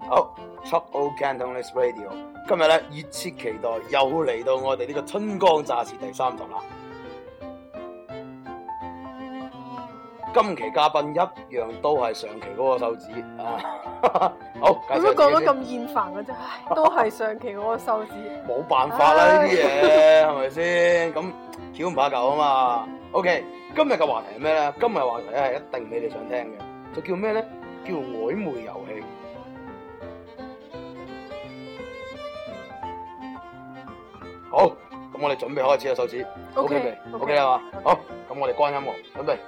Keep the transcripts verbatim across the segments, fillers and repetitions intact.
好 Chop O Cantonese Radio， 今日咧熱切期待又嚟到我哋呢個春光乍泄第三集啦。今期嘉賓一樣都係上期嗰個瘦子啊！好， 點解講得咁厭煩嘅啫？唉，都係上期嗰個瘦子。 冇辦法啦，呢啲嘢係咪先？咁橋唔怕舊啊嘛。OK， 今日嘅話題係咩咧？今日嘅話題咧係一定你哋想聽嘅，就叫咩咧？叫曖昧遊戲。好，咁我哋準備開始啦，瘦子。OK 未 ？OK 啦嘛。好，咁我哋關音樂，準備。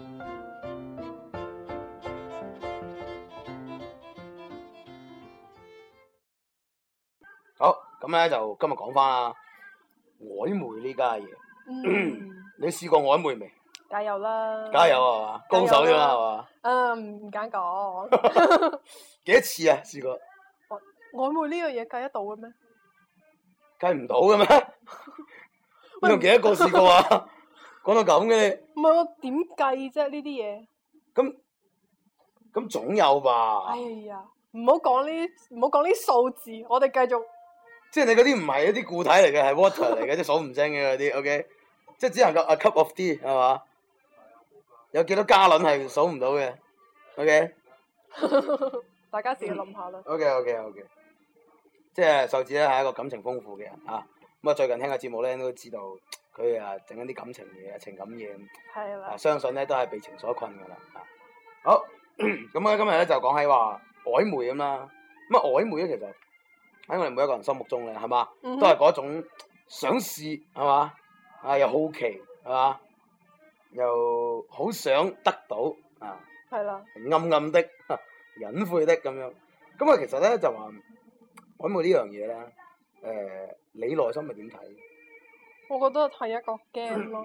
好，咁咧就今日講翻啊曖昧呢家嘢。嗯，你試過曖昧未？ 加油啦！ 加油係嘛？高手啫嘛係嘛？ 嗯，唔敢講。 幾多次啊？試過？ 曖昧呢樣嘢計得到嘅咩？ 計唔到嘅咩？你用幾多個試過啊？講到咁嘅你？ 唔係我點計啫？呢啲嘢。 咁咁總有吧？ 哎呀，唔好講呢，唔好講呢數字，我哋繼續。 即係你嗰啲唔係一啲固體嚟嘅，係 water 嚟嘅，即係數唔清嘅嗰啲 ，OK？ 即係只能夠 a cup of tea 係嘛？有幾多加侖係數唔到嘅 ，OK？ 大家自己諗下啦。 OK，OK，OK。即係瘦子咧係一個感情豐富嘅人啊！咁啊最近聽個節目咧都知道佢啊整緊啲感情嘢、情感嘢， 係啦。 相信咧都係被情所困噶啦啊！好，咁啊今日咧就講起話曖昧咁啦。咁啊曖昧咧其實喺我哋每一個人心目中咧係嘛，都係嗰種想試係嘛，啊又好奇係嘛，又好想得到啊， 係啦， 暗暗的、隱晦的咁樣。咁啊其實咧就話曖昧呢樣嘢咧，誒、呃、你內心係點睇？ 我覺得係一個 game 咯。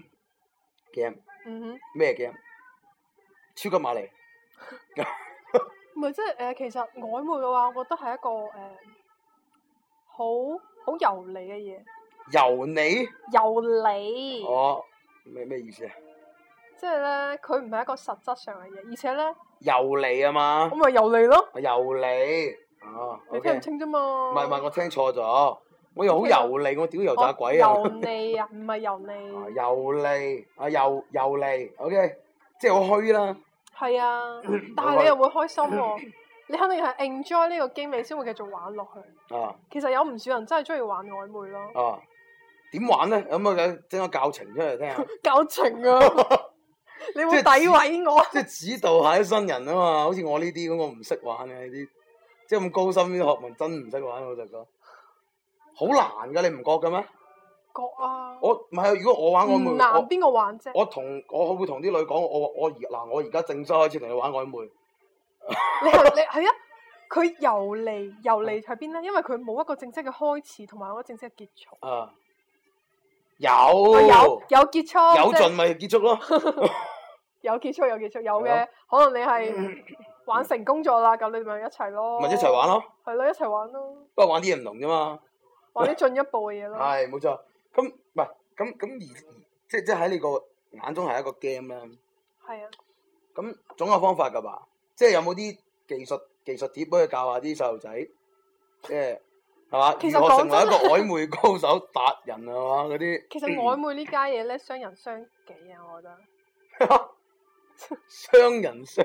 game。 嗯哼。咩 game？超級瑪麗。 唔係即係誒，其實曖昧嘅話，我覺得係一個誒。呃好好油膩嘅嘢， 油膩， 油膩， 哦，咩咩意思啊？ 即係咧，佢唔係一個實質上嘅嘢，而且咧， 油膩啊嘛， 我咪油膩咯， 油膩，哦， 你聽唔清啫嘛？ 唔係唔係，我聽錯咗，我又好油膩，我屌油炸鬼啊！ 啊！ 油膩啊，唔係油膩， 油膩啊油油膩 ，OK， 即係好虛啦。 係啊，但係你又會開心喎。你肯定係 enjoy 呢個 game，你先會繼續玩落去。啊，其實有唔少人真係中意玩曖昧咯。 啊，點玩咧？咁啊，整個教程出嚟聽下。教程啊！ 你會詆毀我？ 即係指導下啲新人啊嘛，好似我呢啲咁，我唔識玩嘅呢啲，即係咁高深啲學問，真唔識玩，老實講。好難噶，你唔覺嘅咩？覺啊！我唔係，如果我玩曖昧，唔難，邊個玩啫？我同我會同啲女講，我我而嗱，我而家正式開始同你玩曖昧。你係你係啊！佢遊離遊離喺邊咧？因為佢冇一個正式嘅開始，同埋一個正式嘅結束。啊，有有有結束，有盡咪結束咯。有結束有結束有嘅，可能你係玩成功咗啦，咁你咪一齊咯。咪一齊玩咯。係咯，一齊玩咯。不過玩啲嘢唔同啫嘛。玩啲進一步嘅嘢咯。係冇錯。咁唔係咁咁而即即喺你個眼中係一個 game 啦。係啊。咁總有方法噶吧？即係有冇啲技術技術貼幫佢教下啲細路仔，即係係嘛？如何成為一個曖昧高手達人係嘛？嗰啲其實曖昧呢家嘢咧，傷人傷己啊！我覺得傷人傷，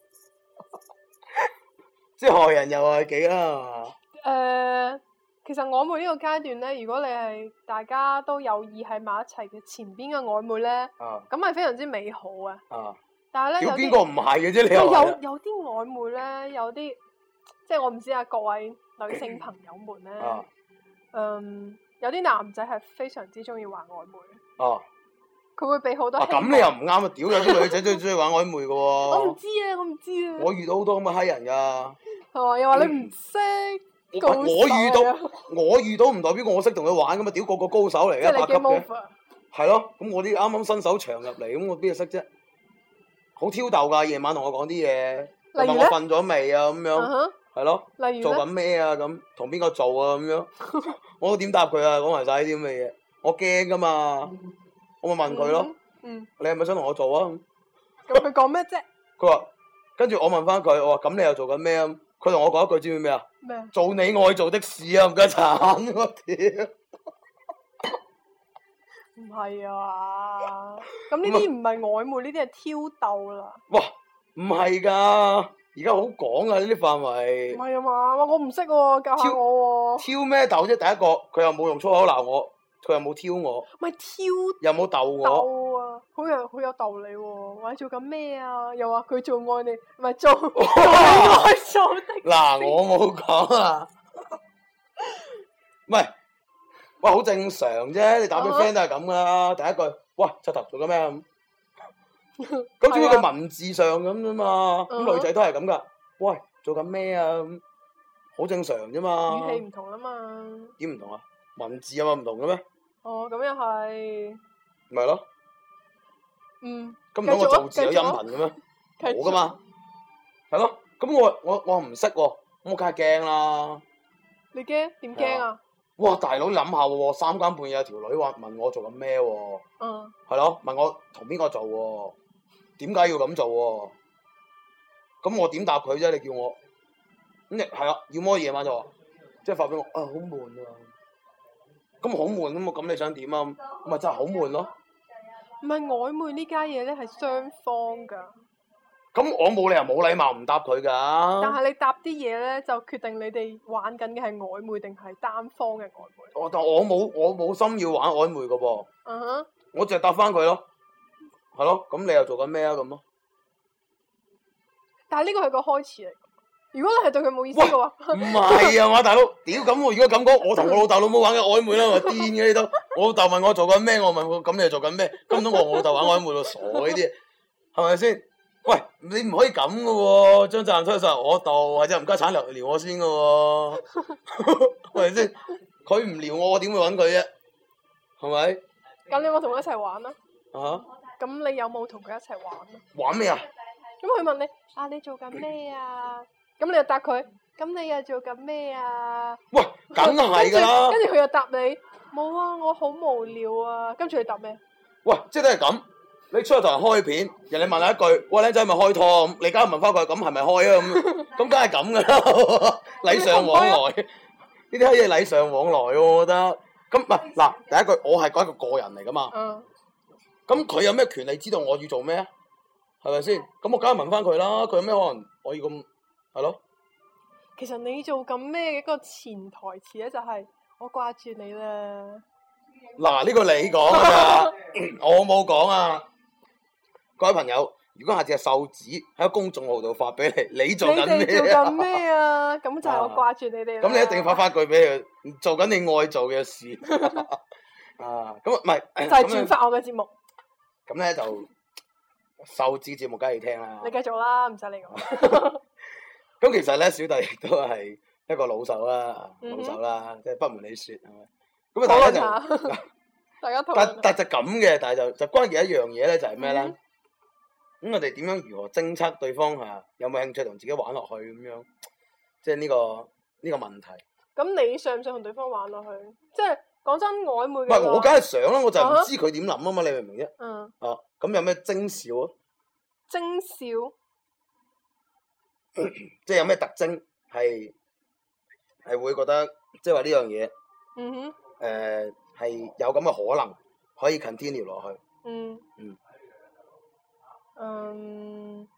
即係害人又害己啦，係嘛？誒，其實曖昧呢個階段咧，如果你係大家都有意喺埋一齊嘅前邊嘅曖昧咧，咁係非常之美好啊！啊但係咧，有邊個唔係嘅啫？你有有啲曖昧咧，有啲即係我唔知啊，各位女性朋友們咧，啊、嗯，有啲男仔係非常之中意玩曖昧。哦，佢會俾好多。啊，咁你又唔啱啊！屌，有啲女仔都中意玩曖昧嘅喎。我唔知啊，我唔知啊。我遇到好多咁嘅閪人㗎。係嘛？又話你唔識。我我遇到我遇到唔代表我識同佢玩㗎嘛？屌，個個高手嚟嘅，八級嘅。係咯，咁我啲啱啱新手場入嚟，咁我邊度識啫？好挑逗噶，夜晚同我講啲嘢，問我瞓咗未啊咁樣，係咯，做緊咩啊咁，同邊個做啊咁樣，我點答佢啊？講埋晒啲咁嘅嘢，我驚噶嘛，我咪問佢咯，你係咪想同我做啊？咁佢講咩啫？佢話，跟住我問翻佢，我話咁你又做緊咩啊？ 佢同我講一句知唔知咩啊？ 咩？ 做你愛做的事啊！唔該慘，我屌！ 唔係啊！咁呢啲唔係曖昧，呢啲係挑逗啦。 哇！唔係㗎，而家好廣啊！呢啲範圍。 唔係啊嘛，我唔識喎，教下我喎。 挑咩逗啫？第一個佢又冇用粗口鬧我，佢又冇挑我。 咪挑。 又冇逗我。 逗啊！好有好有道理喎！話你做緊咩啊？又話佢做愛你，唔係做做你愛做的。 嗱，我冇講啊。唔係，喂，好正常啫。你打俾 friend 都係咁噶啦。第一句，喂，柒頭做緊咩咁？咁只不過文字上咁啫嘛。咁女仔都係咁噶。喂，做緊咩啊？咁好正常啫嘛。 語氣唔同啊嘛。 點唔同啊？文字有冇唔同嘅咩？ 哦，咁又係。 咪咯。 嗯。 咁唔通我做字有音頻嘅咩？冇噶嘛。係咯。咁我我我唔識喎，我梗係驚啦。 你驚？點驚啊？ 哇！大佬諗下喎，三更半夜有條女話問我做緊咩喎？ 嗯。係咯，問我同邊個做喎？點解要咁做喎？咁我點答佢啫？你叫我咁亦係啊？要麼夜晚就話，即係發俾我啊，好悶啊！咁好悶咁，咁你想點啊？咁咪真係好悶咯。 唔係曖昧呢家嘢咧，係雙方㗎。 咁我冇理由冇禮貌唔答佢㗎。 但係你答啲嘢咧，就決定你哋玩緊嘅係曖昧定係單方嘅曖昧。 我但我冇我冇心要玩曖昧㗎噃。 嗯哼。我淨係答翻佢咯，係咯。咁你又做緊咩啊？咁咯。 但係呢個係個開始嚟。如果你係對佢冇意思嘅話， 唔係啊嘛，大佬，屌咁我如果咁講，我同我老豆老母玩嘅曖昧啦，我癲嘅呢度。我老豆問我做緊咩，我問我咁你又做緊咩？咁都我我老豆玩曖昧咯，傻呢啲，係咪先？喂，你唔可以咁嘅喎，將責任推晒我度，或者唔該產撩撩我先嘅喎，係咪先？佢唔撩我，我點會揾佢啫？係咪？ 咁你有冇同佢一齊玩啊？ 啊？ 咁你有冇同佢一齊玩啊？ 玩咩啊？ 咁佢問你啊，你做緊咩啊？咁你又答佢，咁你又做緊咩啊？ 喂，梗係㗎啦！ 跟住佢又答你，冇啊，我好無聊啊。跟住你答咩？ 喂，即係都係咁。你出去同人開片，人哋問你一句，喂，靚仔係咪開拖？你梗係問翻佢，咁係咪開啊？咁咁梗係咁㗎啦，禮尚往來。呢啲閪嘢禮尚往來喎，我覺得。咁唔係嗱，第一句我係講一個個人嚟㗎嘛。 嗯。 咁佢有咩權利知道我要做咩啊？係咪先？咁我梗係問翻佢啦。佢有咩可能我要咁係咯？ 其實你做緊咩嘅一個潛台詞咧，就係我掛住你啦。 嗱，呢個你講㗎咋，我冇講啊。各位朋友，如果下次係瘦子喺個公眾號度發俾你，你做緊咩啊？ 你哋做緊咩啊？咁就係我掛住你哋啦。 咁你一定要發翻句俾佢，做緊你愛做嘅事。啊，咁唔係就係轉發我嘅節目。 咁咧就瘦子節目梗係要聽啦。 你繼續啦，唔使你講。 咁其實咧，小弟亦都係一個老手啦，老手啦，即係不瞞你説，係咪？咁啊，大家就大家但但就咁嘅，但係就就關鍵一樣嘢咧，就係咩咧？咁我哋點樣如何偵測對方嚇有冇興趣同自己玩落去咁樣？即係呢個呢個問題。 咁你想唔想同對方玩落去？即係講真曖昧嘅。 唔係我梗係想啦，我就唔知佢點諗啊嘛，你明唔明啫？ 嗯。 啊，咁有咩徵兆啊？ 徵兆？ 即係有咩特徵係係會覺得即係話呢樣嘢？ 嗯哼。 誒係有咁嘅可能可以 continue 落去。 嗯。 嗯。 嗯，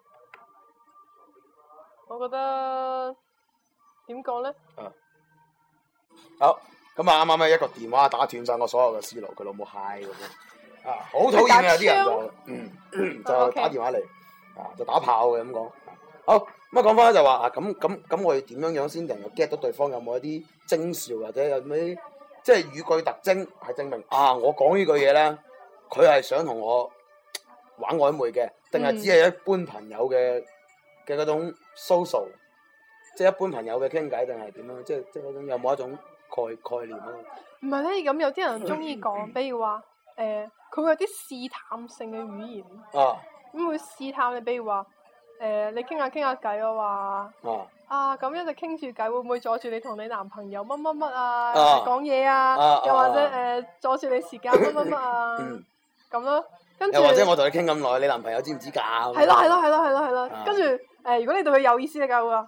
我覺得點講咧？ 啊，好，咁啊啱啱咧一個電話打斷晒我所有嘅思路，佢老母嗨咁樣，啊好討厭啊！啲人就嗯就打電話嚟，啊就打炮嘅咁講。好，咁啊講翻咧就話啊咁咁咁我哋點樣樣先能夠 get 到對方有冇一啲徵兆或者有咩即係語句特徵係證明啊我講呢句嘢咧，佢係想同我玩曖昧嘅，定係只係一般朋友嘅嘅嗰種 social，即係一般朋友嘅傾偈，定係點樣？即係即係嗰種有冇一種概概念啊？ 唔係咧，咁有啲人中意講，比如話誒，佢會有啲試探性嘅語言。啊。咁會試探你，比如話誒，你傾下傾下偈嘅話。啊。啊，咁一直傾住偈，會唔會阻住你同你男朋友乜乜乜啊？講嘢啊？又或者誒，阻住你時間乜乜乜啊？咁咯。又或者我同你傾咁耐，你男朋友知唔知㗎？ 係咯係咯係咯係咯係咯，跟住誒，如果你對佢有意思，你梗係會話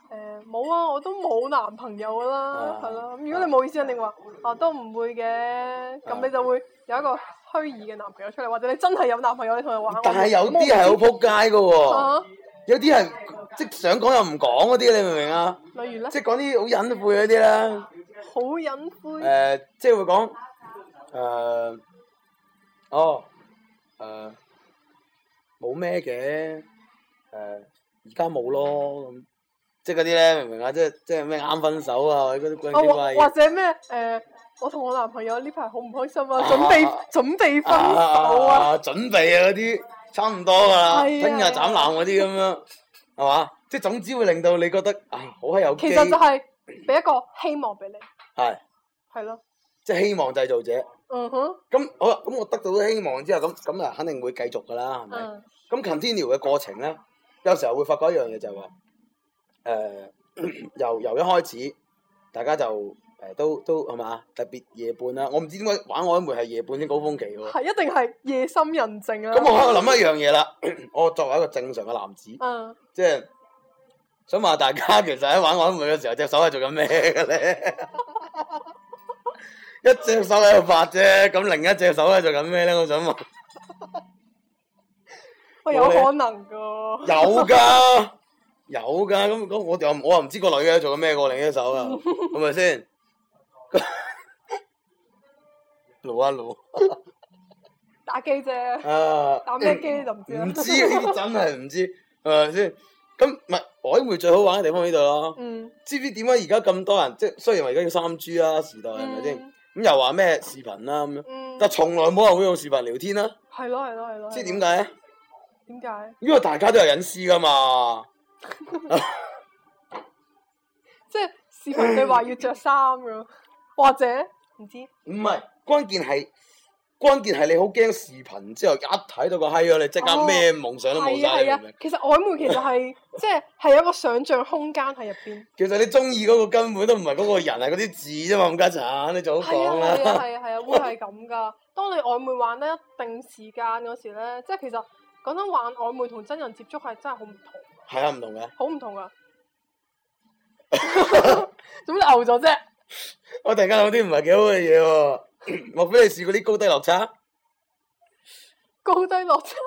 誒冇啊，我都冇男朋友啦，係咯。咁如果你冇意思，肯定話啊都唔會嘅，咁你就會有一個虛擬嘅男朋友出嚟，或者你真係有男朋友，你同佢玩。 但係有啲係好撲街㗎喎，有啲係即係想講又唔講嗰啲，你明唔明啊？ 例如咧？ 即係講啲好隱晦嗰啲啦。 好隱晦。 誒，即係會講誒，哦，誒，冇咩嘅，誒，而家冇咯咁。即係嗰啲咧，明唔明啊？即係即係咩啱分手啊，嗰啲鬼鬼怪。 或者咩誒？我同我男朋友呢排好唔開心啊，準備準備分手啊！ 準備啊嗰啲差唔多噶啦，聽日斬纜嗰啲咁樣，係嘛？即係總之會令到你覺得唉好閪有機。 其實就係俾一個希望俾你。係。係咯。 即係希望製造者。嗯哼。咁好啦，咁我得到咗希望之後，咁咁啊肯定會繼續噶啦，係咪？咁 continue 嘅過程咧，有時候會發覺一樣嘢就係話。誒、呃，由由一開始，大家就誒、呃、都都係嘛，特別夜半啦。我唔知點解玩曖昧係夜半先高峰期喎。係一定係夜深人靜啊。咁我喺度諗一樣嘢啦，我作為一個正常嘅男子，嗯、即係想問下大家，其實喺玩曖昧嘅時候，隻手係做緊咩嘅咧？一隻手喺度發啫，咁另一隻手喺度做緊咩咧？我想問。喂，有可能噶。有噶。有噶，咁咁我又我又唔知個女嘅做緊咩過另一手啊，係咪先？攞一攞，打機啫，啊、打咩機就唔知啦。唔知呢啲真係唔知，係咪先？咁唔係曖昧最好玩嘅地方呢度咯。嗯。知唔知點解而家咁多人？即係雖然話而家要三 G 啦，時代係咪先？咁、嗯、又話咩視頻啦咁樣，嗯、但係從來冇人會用視頻聊天啦。係咯係咯係咯。知點解？點解？因為大家都有隱私噶嘛。即係視頻你話要着衫㗎，或者唔知唔係關鍵係關鍵係你好驚視頻之後一睇到個閪咗，你即刻咩夢想都冇晒。係啊，其實曖昧其實係即係係有一個想象空間喺入邊。其實你中意嗰個根本都唔係嗰個人，係嗰啲字啫嘛，咁家產你早講啦。係啊係啊係啊係啊，會係咁噶。當你曖昧玩得一定時間嗰時咧，即係其實講真玩曖昧同真人接觸係真係好唔同。係啊，唔同嘅，好唔同啊！做咩你牛咗啫？我突然間諗啲唔係幾好嘅嘢喎，莫非你試過啲高低落差？高低落差？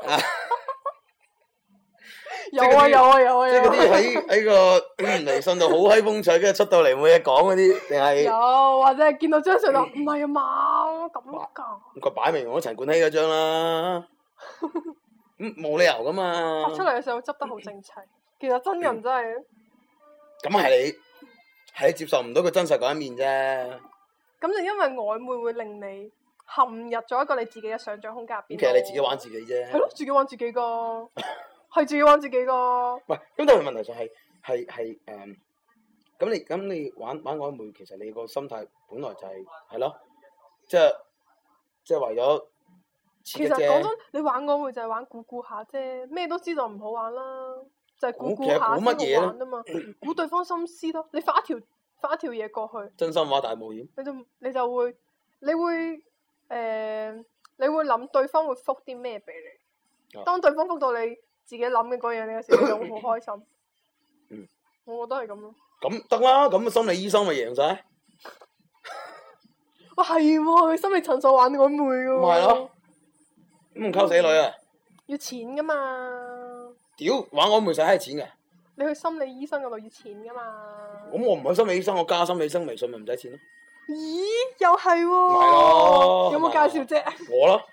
有啊有啊有啊！即係嗰啲喺喺個微信度好閪風趣，跟住出到嚟冇嘢講嗰啲，定係有或者係見到張相就唔係啊嘛咁噶？佢擺明用咗陳冠希嗰張啦。咁冇理由噶嘛！發出嚟嘅時候執得好整齊，其實真人真係咁係你係你接受唔到佢真實嗰一面啫。咁就因為曖昧會令你陷入咗一個你自己嘅想像空間入邊。咁其實你自己玩自己啫。係咯，自己玩自己噶，係自己玩自己噶。喂，咁但係問題就係係係誒，咁你咁你玩玩曖昧，其實你個心態本來就係係咯，即係即係為咗。其實講真，你玩曖昧就係玩估估下啫，咩都知道唔好玩啦，就係估估下先好玩啊嘛，估對方心思咯。你發一條發一條嘢過去，真心話大冒險，你就你就會，你會誒、呃，你會諗對方會覆啲咩俾你。啊、當對方覆到你自己諗嘅嗰樣嘢嘅時候，你就會好開心。嗯，我覺得係咁咯。咁得啦，咁心理醫生咪贏晒。哇，係喎，去心理診所玩曖昧噶喎。咪係咯。咁唔溝死女啊！要錢噶嘛？屌，玩曖昧使閪錢嘅。你去心理醫生嗰度要錢噶嘛？咁我唔去心理醫生，我加心理醫生微信咪唔使錢咯。咦？又係喎。係咯。有冇介紹啫？我咯。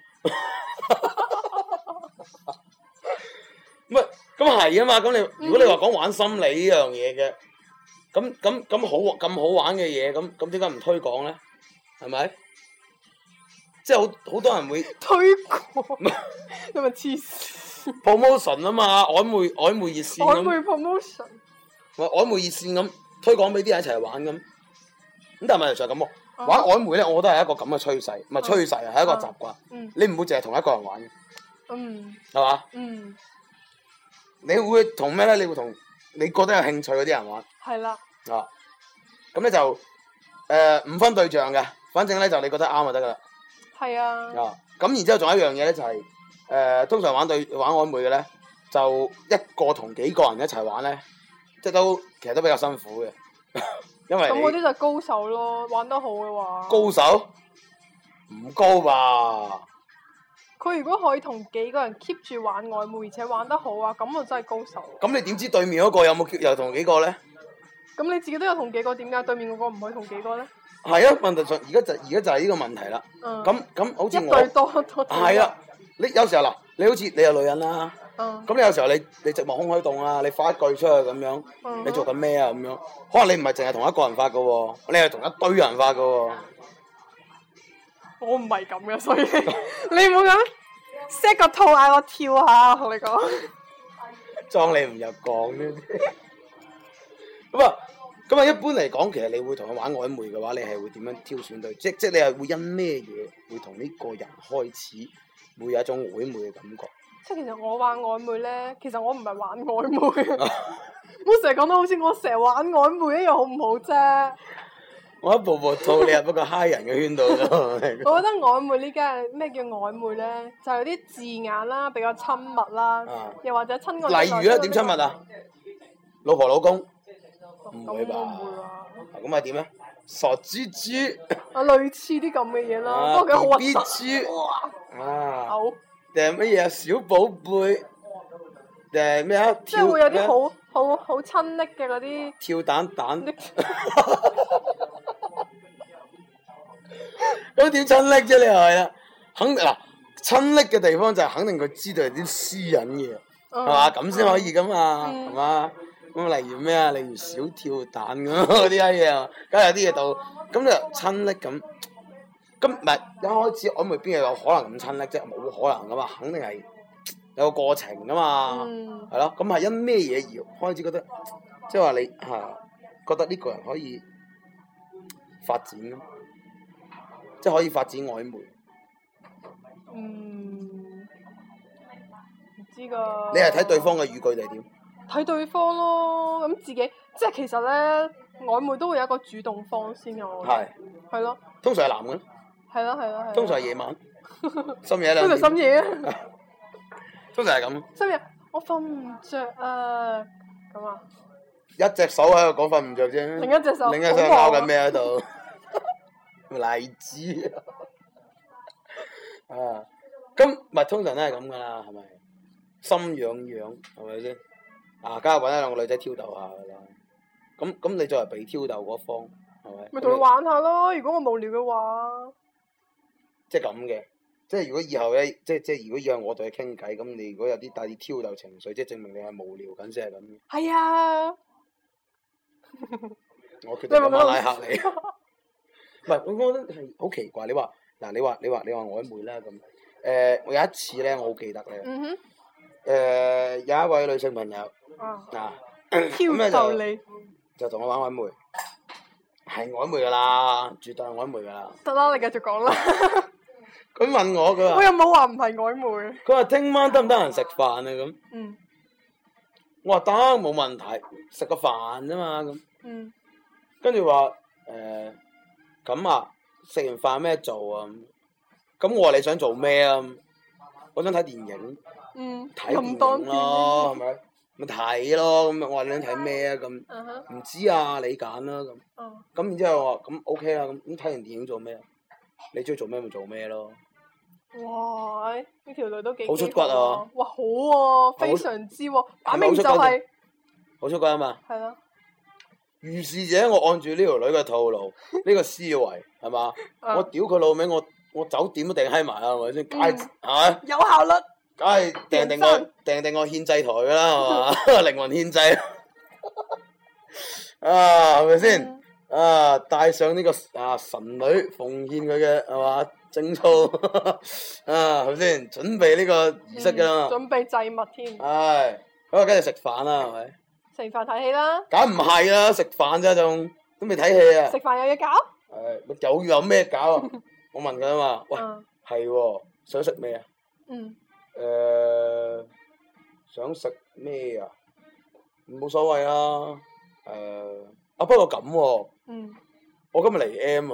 唔係，咁係啊嘛。咁你如果你話講玩心理呢樣嘢嘅，咁咁咁好咁好玩嘅嘢，咁咁點解唔推廣咧？係咪？即係好好多人會推廣，你咪黐線 promotion 啊嘛，曖昧曖昧熱線咁。曖昧 promotion。我曖昧熱線咁推廣俾啲人一齊玩咁，咁但係問題就係咁喎。Uh huh. 玩曖昧咧，我覺得係一個咁嘅趨勢，唔係趨勢啊，係、uh huh. 一個習慣。Uh huh. 你唔會淨係同一個人玩嘅。嗯。係嘛？嗯。你會同咩咧？你會同你覺得有興趣嗰啲人玩。係啦。啊。咁咧就誒唔、呃、分對象嘅，反正咧就你覺得啱就得噶啦。係啊，啊，咁然之後仲有一樣嘢咧，就係、是、誒、呃，通常玩對玩曖昧嘅咧，就一個同幾個人一齊玩咧， 即係都其實都比較辛苦嘅，因為咁嗰啲就係高手咯，玩得好嘅話。 高手？唔高吧？ 佢如果可以同幾個人 keep 住玩曖昧，而且玩得好啊，咁就真係高手。 咁你點知對面嗰個有冇又同幾個咧？ 咁你自己都有同幾個，點解對面嗰個唔可以同幾個咧？ 係啊，問題上而家就而家就係呢個問題啦。咁咁、嗯、好似我一對多多。 係啊，你有時候嗱，你好似你係女人啦，咁、嗯、你有時候你你寂寞空虛凍啊，你發一句出去咁樣，嗯、你做緊咩啊咁樣？可能你唔係淨係同一個人發噶，你係同一堆人發噶。 我唔係咁嘅，所以你唔好咁 set 個套嗌我跳下，同你講。 裝你唔入講呢啲。咁啊，咁啊，一般嚟講，其實你會同佢玩曖昧嘅話，你係會點樣挑選對？即即你係會因咩嘢會同呢個人開始會有一種曖昧嘅感覺？ 即其實我玩曖昧咧，其實我唔係玩曖昧。我成日講到好似我成日玩曖昧一樣，好唔好啫？ 我一步步套你入一個嗨人嘅圈度咯。 我覺得曖昧呢家咩叫曖昧咧？就係有啲字眼啦，比較親密啦，啊、又或者親過。 例如咧，點親密啊？老婆老公？唔會吧？咁係點咧？傻豬豬。 啊，類似啲咁嘅嘢啦，不過佢好核突。 哇！啊。好。定係乜嘢啊？小寶貝。定係咩啊？ 即係會有啲好好好親昵嘅嗰啲。 跳蛋蛋。咁點親昵啫？你係啦，肯定嗱親昵嘅地方就係肯定佢知道係啲私隱嘢，係嘛？咁先可以噶嘛，係嘛？咁例如咩啊？例如小跳蛋咁嗰啲閪嘢，梗係有啲嘢到，咁就親昵咁。咁唔係一開始曖昧邊有可能咁親昵啫？冇可能噶嘛，肯定係有個過程噶嘛，係咯、嗯。咁係因咩嘢而開始覺得，即係話你嚇、啊、覺得呢個人可以發展咯？即係可以發展曖昧。 嗯，唔知㗎。 你係睇對方嘅語句定係點？ 睇對方咯，咁自己即係其實咧，曖昧都會有一個主動方先嘅。我係。係咯。 通常係男嘅。係咯係咯係。 通常係夜晚。深夜兩點。 通常深夜啊。 通常係咁。 深夜，我瞓唔着啊！咁啊。 一隻手喺度講瞓唔着啫。 另一隻手。 另一隻手拗緊咩喺度？荔枝啊！咁咪通常都係咁噶啦，係咪？心癢癢係咪先？啊，梗係揾一兩個女仔挑逗下噶啦。咁咁，你作為被挑逗嗰方，係咪？ 咪同佢玩下咯！如果我無聊嘅話， 即係咁嘅。即係如果以後咧，即係即係如果以後我同佢傾偈，咁你如果有啲帶啲挑逗情緒，即係證明你係無聊緊先係咁嘅。 係啊！ 我決定今晚拉黑你。唔係，我覺得係好奇怪。你話嗱，你話你話你話曖昧啦咁。誒、呃，我有一次咧，我好記得咧。嗯哼。誒、呃，有一位女性朋友。啊。嗱。挑逗你。就同我玩曖昧。係曖昧噶啦，絕對係曖昧噶啦。 得啦，你繼續講啦。 佢問我，佢話。 我又冇話唔係曖昧。 佢話聽晚得唔得閒食飯啊？咁。嗯。我話得，冇問題，食個飯啫嘛咁。嗯。跟住話誒。咁啊，食完飯咩做啊？咁我話你想做咩啊？我想睇電影，睇、嗯、電影咯，係咪？咪睇咯，咁我話你想睇咩啊？咁唔、uh huh. 知啊，你揀啦咁。咁、uh huh. 然之後我話咁 OK 啦，咁咁睇完電影做咩啊？你中意做咩咪做咩咯？ 哇！呢條女都幾好出骨啊！ 哇，好喎、啊，非常之喎、啊，擺明就係、是、 好出骨啊嘛！係咯。於是者，我按住呢條女嘅套路，呢、這個思維係嘛？啊、我屌佢老味，我我酒店都訂閪埋啊，係咪先？梗係係有效率，梗係訂定我訂定我獻祭台噶啦，係嘛？靈魂獻祭啊，係咪先？啊，帶上呢、這個啊神女奉獻佢嘅係嘛貞操啊，係咪先？準備呢個儀式噶啦、 嗯，準備祭物添。 係，咁啊，跟住食飯啦，係咪？ 食飯睇戲啦，梗唔係啦，食飯咋仲都未睇戲啊！ 食飯有嘢搞？ 係有有咩搞啊？我問佢啊嘛，喂，係喎、嗯，想食咩啊？嗯。誒、呃，想食咩啊？冇所謂啊。誒、呃，啊不過咁喎、啊。嗯。我今日嚟 M 啊！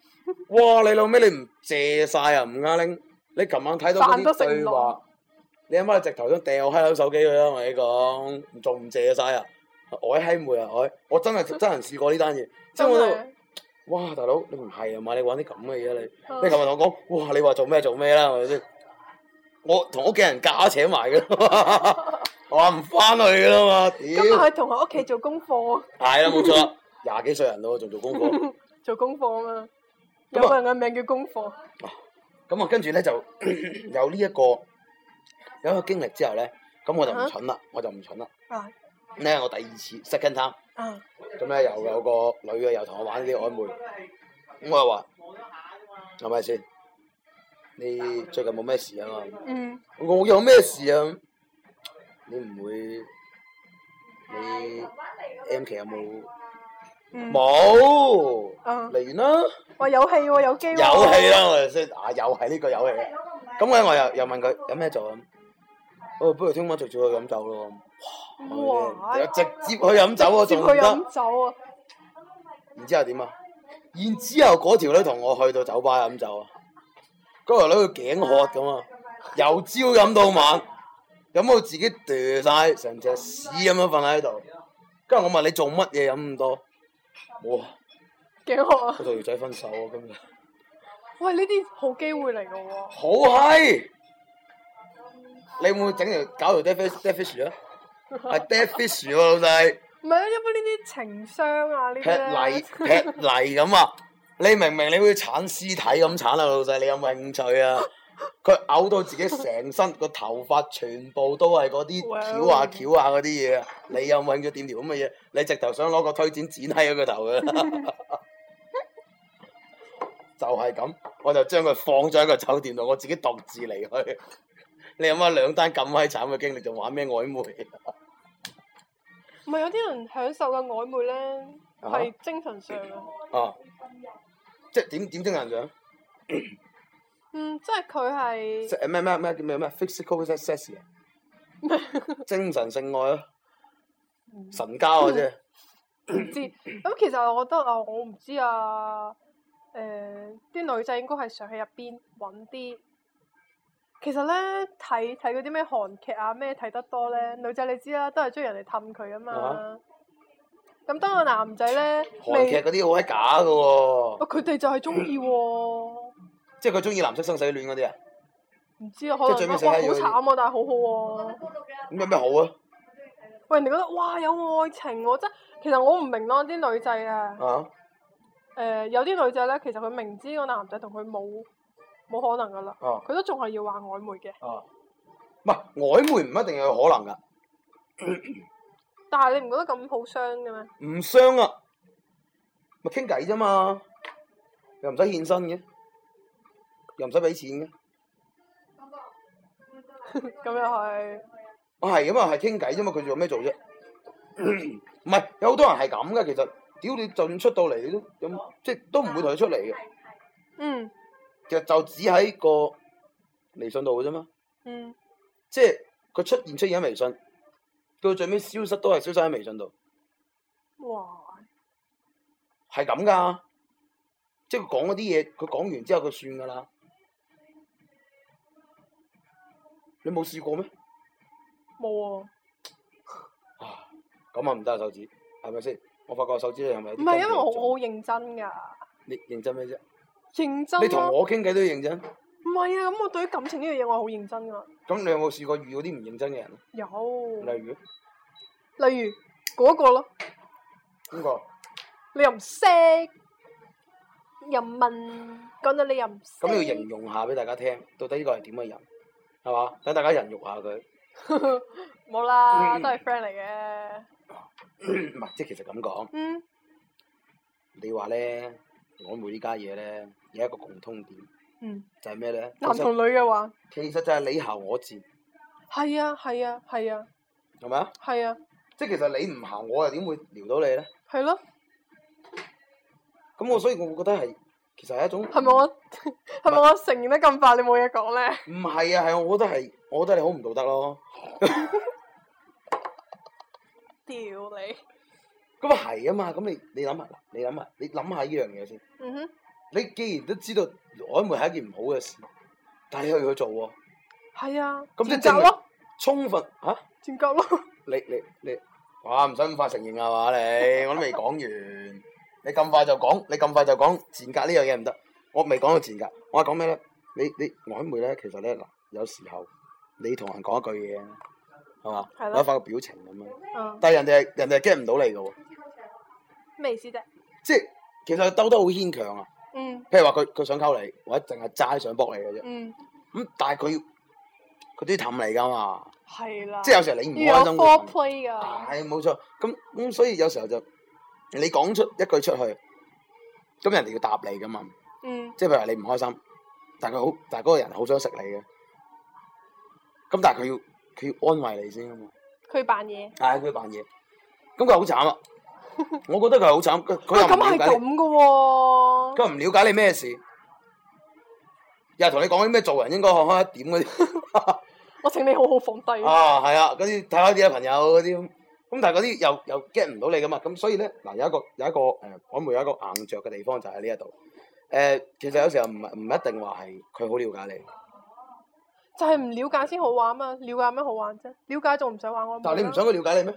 哇！你老味你唔謝晒啊？唔啱拎，你琴晚睇到嗰啲對話。 你阿媽直頭想掉閪佬手機佢啦，我同你講，仲唔借晒啊？我閪妹啊，我我真係真人試過呢單嘢，即係我都，哇大佬你唔係啊嘛？你玩啲咁嘅嘢你，你琴日同我講，哇你話做咩做咩啦係咪先？我同屋企人假請埋嘅，我話唔翻去嘅啦嘛，屌！ 咁係同學屋企做功課。係啦，冇錯，廿幾歲人咯，仲做功課。做功課啊嘛，有個人嘅名叫功課。 咁啊，跟住咧就有呢、這、一個有一個經歷之後咧，咁我就唔蠢啦，我就唔蠢啦。啊！呢係我第二次 second time。啊！咁咧又有個女嘅又同我玩啲曖昧，咁我又話係咪先？你最近冇咩事啊嘛？嗯。我有咩事啊？你唔會？你 M 期有冇？冇。嗯。嚟完啦。 話有戲喎，有機喎。 有戲啦，我哋先啊，又係呢個有戲。咁咧，我又又問佢有咩做啊？哦，不如聽晚直接去飲酒咯。哇！又直接去飲酒啊，仲唔得？直接去飲酒啊！然之後點啊？然之後嗰條女同我去到酒吧飲酒啊！嗰條女佢頸渴咁啊，由朝飲到晚，飲到自己嗲晒，成隻屎咁樣瞓喺度。跟住我問你做乜嘢飲咁多？哇！ 頸渴啊！ 我同條仔分手啊！今日。 喂，呢啲好機會嚟嘅喎。 好閪！你會唔會整條搞條 dead fish dead fish 啊？係 dead fish 喎，老細。唔係啊， 一般呢啲情商啊，呢啲劈泥劈泥咁啊！你明明你會鏟屍體咁鏟啊，老細，你有冇興趣啊？佢嘔到自己成身個頭髮全部都係嗰啲翹下翹下嗰啲嘢啊！你有冇興趣掂條咁嘅嘢？你直頭想攞個推剪剪喺佢個頭嘅。就係咁，我就將佢放咗喺個酒店度，我自己獨自離去。你有冇兩單咁閪慘嘅經歷，仲玩咩曖昧？ 唔係有啲人享受嘅曖昧咧，係、啊、精神上嘅。 啊！即係點點精神上？ 嗯，即係佢係。 誒咩咩咩叫咩咩 physical sex 啊？精神性愛啊！神交啊啫。 唔知咁其實我覺得啊，我唔知啊。誒、呃，啲女仔應該係想喺入邊揾啲。其實咧睇睇嗰啲咩韓劇啊咩睇得多咧，女仔你知啦，都係中意人哋氹佢啊嘛。咁、啊、當個男仔咧， 韓劇嗰啲好閪假噶喎。 佢哋就係中意喎。 即係佢中意藍色生死戀嗰啲啊？ 唔知啊，可能哇好慘啊，但係好好喎。 咁有咩好啊？ 喂，人哋覺得哇有愛情喎、啊，即係其實我唔明咯，啲女仔啊。啊？誒、呃，有啲女仔咧，其實佢明知個男仔同佢冇冇可能噶啦，佢、啊、都仲係要玩曖昧嘅。啊， 唔係曖昧唔一定有可能噶。 但係你唔覺得咁好傷嘅咩？ 唔傷啊，咪傾偈啫嘛，又唔使獻身嘅，又唔使俾錢嘅。 咁又係。 我係咁啊，係傾偈啫嘛，佢做咩做啫？唔係，有好多人係咁噶，其實。屌你，就算出到嚟，你都咁即係都唔會同佢出嚟嘅。嗯。其實就只喺個微信度嘅啫嘛。嗯。即係佢出現出現喺微信，到最尾消失都係消失喺微信度。哇！係咁噶，即係佢講嗰啲嘢，佢講完之後佢算噶啦。你冇試過咩？ 冇啊。 啊！咁啊唔得啊，手指，係咪先？我發覺手指你係咪？唔係，因為我好認真㗎。你認真咩啫？ 認真、啊。 你同我傾偈都認真？ 唔係啊，咁我對於感情呢樣嘢我係好認真㗎。 咁你有冇試過遇到啲唔認真嘅人？ 有。 例如？ 例如嗰個咯。 邊個？ 你又唔識？又問，講到你又唔識。 咁你要形容下俾大家聽，到底呢個係點嘅人？係嘛？等大家人肉下佢。 冇啦，都係 friend 嚟嘅。 唔係，即係其實咁講。嗯。你話咧，曖昧呢家嘢咧，有一個共通點。嗯。就係咩咧？ 男同女嘅話。 其實就係你行我戰。係啊係啊係啊。 係咪啊？係啊。即係其實你唔行，我又點會撩到你咧？係咯。咁我所以我會覺得係，其實係一種。係咪我係咪我承認得咁快？你冇嘢講咧？唔係啊，係我覺得係，我覺得你好唔道德咯。屌你！咁啊係啊嘛，咁你你諗下，你諗下，你諗下呢樣嘢先。嗯哼。你既然都知道曖昧係一件唔好嘅事，但係你又要去做喎， 係啊。 咁即係證明充分嚇。 賤格咯。 你你你，哇！唔使咁快承認啊嘛你，我都未講完。你咁快就講，你咁快就講賤格呢樣嘢唔得。我未講到賤格，我係講咩咧？你你曖昧咧，其實咧嗱，有時候你同人講一句嘢，係嘛？係咯。發個表情咁樣。嗯。但係人哋係人哋係 get 唔到你嘅喎。 咩意思啫？即係其實佢兜得好牽強啊。 嗯。 譬如話佢佢想溝你，或者淨係齋想搏你嘅啫。 嗯。 咁但係佢要佢都要氹你㗎嘛。 係啦。 即係有時候你唔開心。 有 foreplay 㗎。 係冇錯。咁咁所以有時候就你講出一句出去，咁人哋要答你㗎嘛。 嗯。 即係譬如話你唔開心。但係佢好，但係嗰個人好想食你嘅，咁但係佢要佢要安慰你先啊嘛。 佢扮嘢。 係佢扮嘢，咁佢好慘啊！我覺得佢係好慘，佢佢又唔了解你。咁係咁噶喎。 佢唔了解你咩事，又係同你講啲咩做人應該學開一點嗰啲。 我請你好好放低。 啊，係啊，嗰啲睇開啲啊朋友嗰啲，咁但係嗰啲又又 get 唔到你噶嘛，咁所以咧嗱有一個有一個誒，我哋有一個硬着嘅地方就喺呢一度。誒、呃，其實有時候唔唔一定話係佢好了解你， 就係唔了解先好玩嘛。了解有咩好玩啫？了解仲唔使玩我。 但係你唔想佢了解你咩？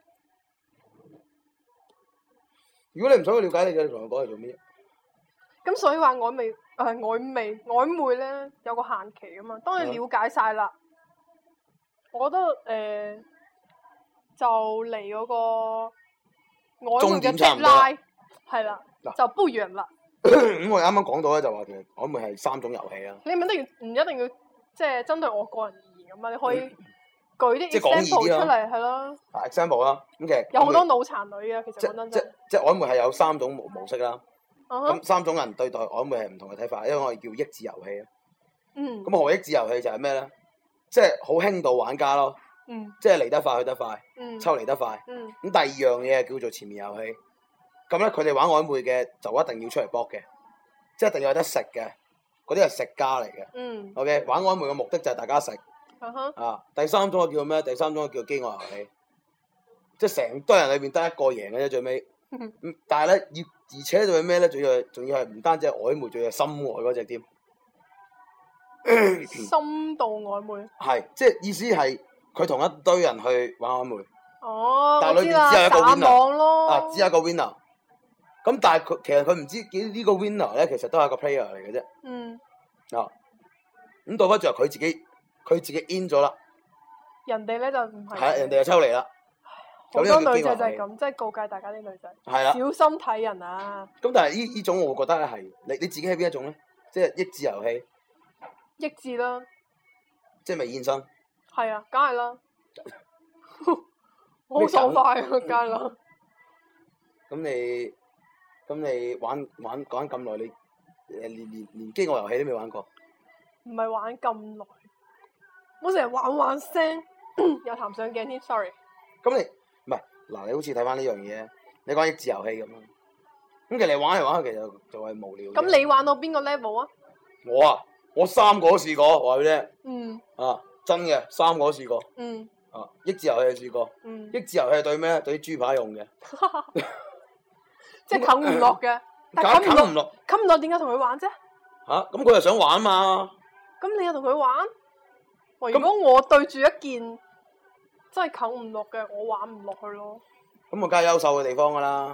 如果你唔想佢了解你嘅，你同佢講係做咩？ 咁所以話曖昧誒曖昧曖昧咧有個限期噶嘛。當你了解晒啦，嗯、我覺得誒、呃、就嚟嗰個曖昧嘅 deadline 係啦，就不遠啦。 咁我哋啱啱講到咧，就話其實曖昧係三種遊戲啊。 你唔一定唔一定要即係針對我個人而言咁嘛，你可以舉啲 example 出嚟係咯。 啊 example 啦，咁其實有好多腦殘女嘅，其實講真真。即即曖昧係有三種模模式啦。咁、uh-huh. 三種人對待曖昧係唔同嘅睇法，因為我哋叫益智遊戲啊。 嗯。 咁何益智遊戲就係咩咧？即係好輕度玩家咯。 嗯。即係嚟得快去得快。 嗯。 抽嚟得快。 嗯。 咁第二樣嘢叫做纏綿遊戲。咁咧，佢哋玩曖昧嘅就一定要出嚟搏嘅，即係一定要有得食嘅，嗰啲係食家嚟嘅。 嗯。 OK，玩曖昧嘅目的就係大家食。 Uh-huh. 啊，第三種叫咩？第三種叫飢餓遊戲，即係成堆人裏邊得一個贏嘅啫，最尾。咁但係咧，要而且仲要咩咧？仲要仲要係唔單止係曖昧，仲要係深愛嗰隻添。 深度曖昧。係， 即係意思係佢同一堆人去玩曖昧。 哦。 但係裏邊只有一個 winner 咯。 啊，只有一個 winner。咁但係佢其實佢唔知幾呢個 winner 咧，其實都係一個 player 嚟嘅啫。 嗯。 啊，咁到翻最後佢自己佢自己 in 咗啦。 人哋咧就唔係。係啊，人哋就抽嚟啦。 好多女仔就係咁，即係告誡大家啲女仔。係啦。小心睇人啊！ 咁但係呢呢種我會覺得咧係你你自己係邊一種咧？即係益智遊戲。 益智啦。即係未現身。 係啊，梗係啦。好爽快啊！梗係啦。 咁你？咁你玩玩講咁耐，你誒連連連飢餓遊戲都未玩過？ 唔係玩咁耐，我成日玩玩聲，又談上鏡添，sorry。 咁你唔係嗱？你好似睇翻呢樣嘢，你講益智遊戲咁啊？咁其實你玩嚟玩去，其實就係無聊。 咁你玩到邊個 level 啊？ 我啊，我三個都試過，話俾你聽。 嗯。 啊，真嘅，三個都試過。 嗯。 啊，益智遊戲試過。 嗯。 益智遊戲係對咩？對啲豬扒用嘅。 即係啃唔落嘅，但係啃唔落，啃唔落點解同佢玩啫？ 吓，咁佢又想玩嘛？ 咁你又同佢玩？如果我對住一件真係啃唔落嘅，我玩唔落去咯。 咁我梗係優秀嘅地方噶啦。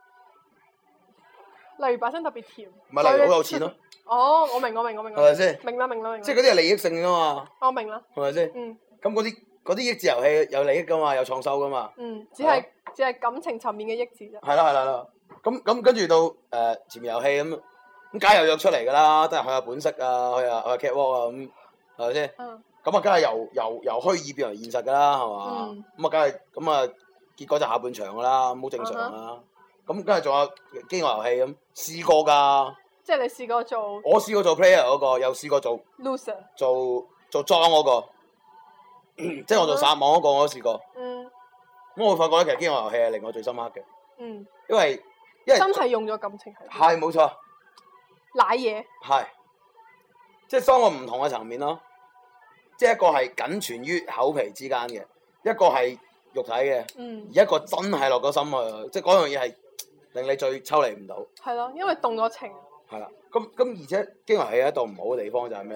例如把聲特別甜。 咪例如好有錢咯。 哦，我明我明我明。係咪先？ 明啦明啦明。 即係嗰啲係利益性噶嘛？ 我明啦。 係咪先？ 嗯。 咁嗰啲嗰啲益智遊戲有利益噶嘛？有創收噶嘛？ 嗯，只係只係感情層面嘅益智啫。係啦係啦係啦。咁咁跟住到誒纏綿遊戲咁，咁梗係又約出嚟噶啦，都係去下本色啊，去下去下 catwalk 啊，咁係咪先？ 嗯。 咁啊，梗係由由由虛擬變為現實噶啦，係嘛？ 嗯。 咁啊，梗係咁啊，結果就下半場噶啦，咁好正常啊。咁梗係仲有飢餓遊戲咁，試過㗎。 即係你試過做？ 我試過做 player 嗰個，又試過做 loser。 做做裝嗰個，即係我做撒網嗰個我都試過。 嗯。 咁我發覺咧，其實飢餓遊戲係令我最深刻嘅。 嗯。 因為因為真係用咗感情係。係冇錯。 舐嘢。係。 即係三個唔同嘅層面咯。即係一個係僅存於口皮之間嘅，一個係肉體嘅， 嗯、 而一個真係落咗心去，即係嗰樣嘢係令你最抽離唔到。 係咯，因為動咗情。 係啦，咁咁而且經常係一度唔好嘅地方就係咩咧？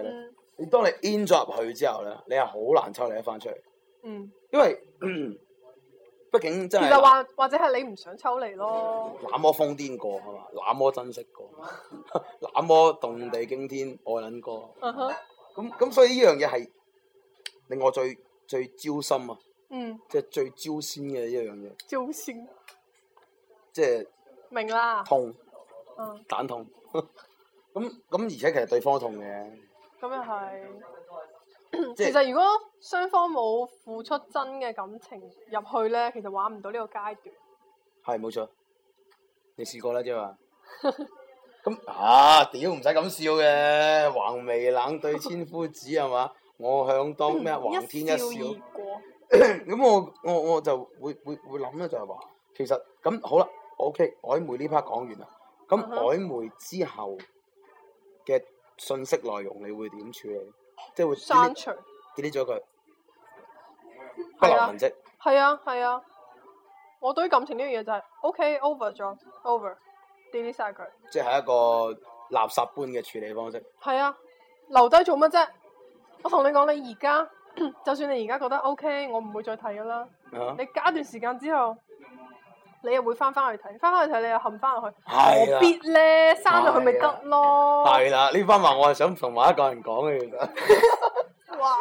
你當你 in 咗入去之後咧，你係好難抽你一翻出嚟。 嗯。 因為畢竟真係。 其實話或者係你唔想抽離咯。 那麼瘋癲過係嘛？那麼珍惜過，那麼動地驚天愛撚過。嗯哼。咁咁所以呢樣嘢係令我最最焦心啊！嗯。即係最焦先嘅一樣嘢。焦先。即係。明啦。痛。嗯。蛋痛。咁咁而且其實對方痛嘅。咁又係。其實如果雙方冇付出真嘅感情入去咧，其實玩唔到呢個階段。係冇錯。你試過啦啫嘛。咁啊，屌唔使咁笑嘅，橫眉冷對千夫指係嘛？我向當咩橫天一笑。一笑而過。咁我我我就會會會諗咧，就係話其實咁好啦 ，OK，曖昧呢 part 講完啦。咁曖昧之後嘅信息內容，你會點處理？即係會刪除 delete 咗佢，不留痕跡。係啊係啊，啊，我對於感情呢樣嘢就係 OK over 咗 over delete 晒佢。即係一個垃圾般嘅處理方式。係啊，留低做乜啫？我同你講，你而家就算你而家覺得 OK， 我唔會再睇噶啦。Uh-huh. 你隔一段時間之後，你又會翻翻去睇，翻翻去睇你又冚翻落去，何必咧？刪咗佢咪得咯？係啦，呢番話我係想同埋一個人講嘅，其實。哇！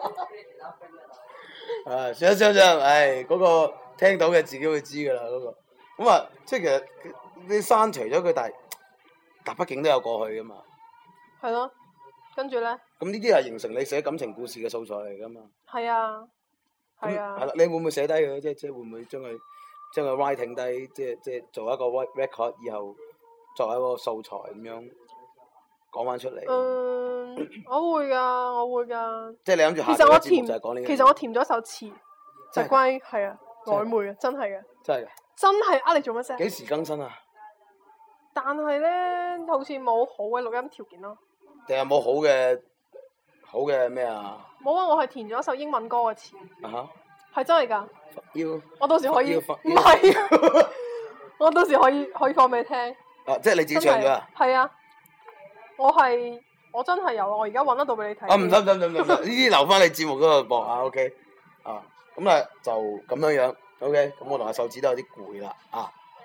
啊，算啦算啦，唉，嗰個聽到嘅自己會知噶啦，嗰個。咁啊，即係其實你刪除咗佢，但係但畢竟都有過去噶嘛。係咯，跟住咧。咁呢啲係形成你寫感情故事嘅素材嚟噶嘛？係啊，係啊。係啦，你會唔會寫低佢？即係即係會唔會將佢？將佢 writing 低，即係即係做一個 record， 以後作為一個素材咁樣講翻出嚟。嗯，我會噶，我會噶。即係你諗住下個節目就係講呢個。其實我填咗首詞，就關於係啊曖昧啊，真係嘅。真係嘅。真係呃你做乜啫？幾時更新啊？但係咧，好似冇好嘅錄音條件咯。定係冇好嘅好嘅咩啊？冇啊！我係填咗一首英文歌嘅詞。啊哈！係真係㗎。要。我到時可以。唔係。我到時可以可以放俾你聽。啊！即係你自己唱咗啊？係啊。我係我真係有啊！我而家揾得到俾你睇。啊！唔得唔得唔得唔得！呢啲留翻你節目嗰度播啊 ，OK。啊，咁啊就咁樣樣 ，OK。咁我同阿秀子都有啲攰啦，啊。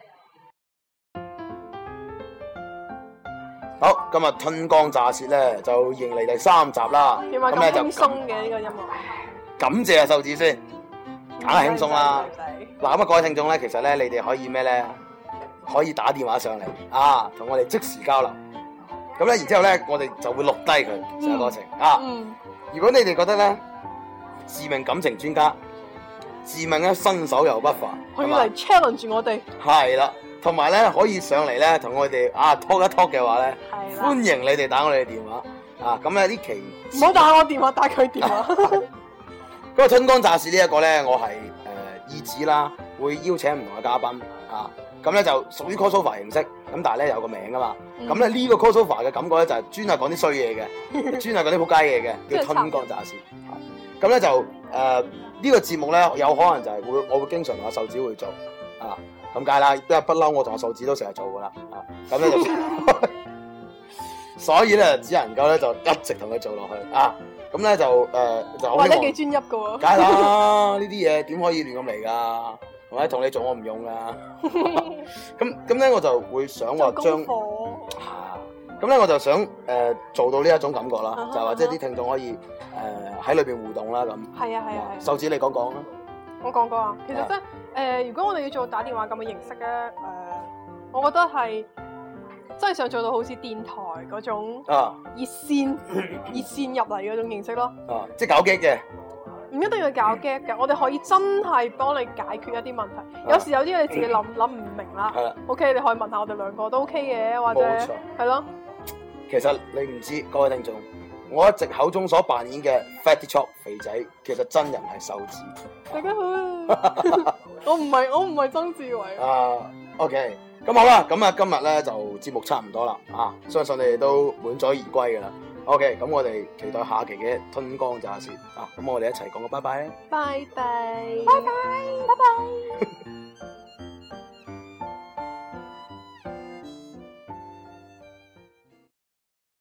好，今日春光乍泄咧，就迎嚟第三集啦。咁咧就輕鬆嘅呢個音樂。感謝阿秀子先。梗係輕鬆啦，嗱咁啊各位聽眾咧，其實咧你哋可以咩咧，可以打電話上嚟啊，同我哋即時交流。咁咧然之後咧，我哋就會錄低佢成個過程啊。如果你哋覺得咧，自命感情專家，自命咧身手又不凡，可以嚟 challenge 我哋。係啦，同埋咧可以上嚟咧同我哋啊 talk 一 talk 嘅話咧，歡迎你哋打我哋電話啊。咁咧呢期唔好打我電話，打佢電話。嗰個春光乍泄呢一個咧，我係誒意指啦，會邀請唔同嘅嘉賓啊，咁咧就屬於 crossover 形式，咁但係咧有個名噶嘛，咁咧呢個 crossover 嘅感覺咧就係專係講啲衰嘢嘅，專係講啲仆街嘢嘅，叫春光乍泄。咁咧就誒呢個節目咧有可能就係會我會經常同阿秀子會做啊，咁解啦，因為不嬲我同阿秀子都成日做噶啦，啊咁咧就，所以咧只能夠咧就一直同佢做落去啊。咁咧就誒、呃、就我覺得幾專一噶喎，梗係啦，呢啲嘢點可以亂咁嚟噶？係咪同你做我唔用噶？咁咁咧我就會想話將啊，咁咧我就想誒、呃、做到呢一種感覺啦，uh-huh, 就係話即係啲聽眾可以誒喺裏邊互動啦咁。係啊係啊係。秀子你講講啦。我講過啊，其實即係誒，如果我哋要做打電話咁嘅形式咧，誒、呃，我覺得係。真係想做到好似電台嗰種熱線、熱線入嚟嗰種形式咯。啊，即係搞 gag 嘅。唔一定要搞 gag 嘅，我哋可以真係幫你解決一啲問題。啊、有時有啲嘢你自己諗諗唔明啦。係啦。OK，你可以問下我哋兩個都 OK 嘅，或者係咯。其實你唔知，各位聽眾，我一直口中所扮演嘅 Fatty Chop 肥仔，其實真人係秀子。大家好啊！我唔係我唔係曾志偉。啊 ，OK。咁好啦，咁啊今日咧就節目差唔多啦，啊，相信你哋都滿載而歸噶啦。OK，咁我哋期待下期嘅春光乍泄啊，咁我哋一齊講個拜拜啦，拜拜，拜拜，拜拜。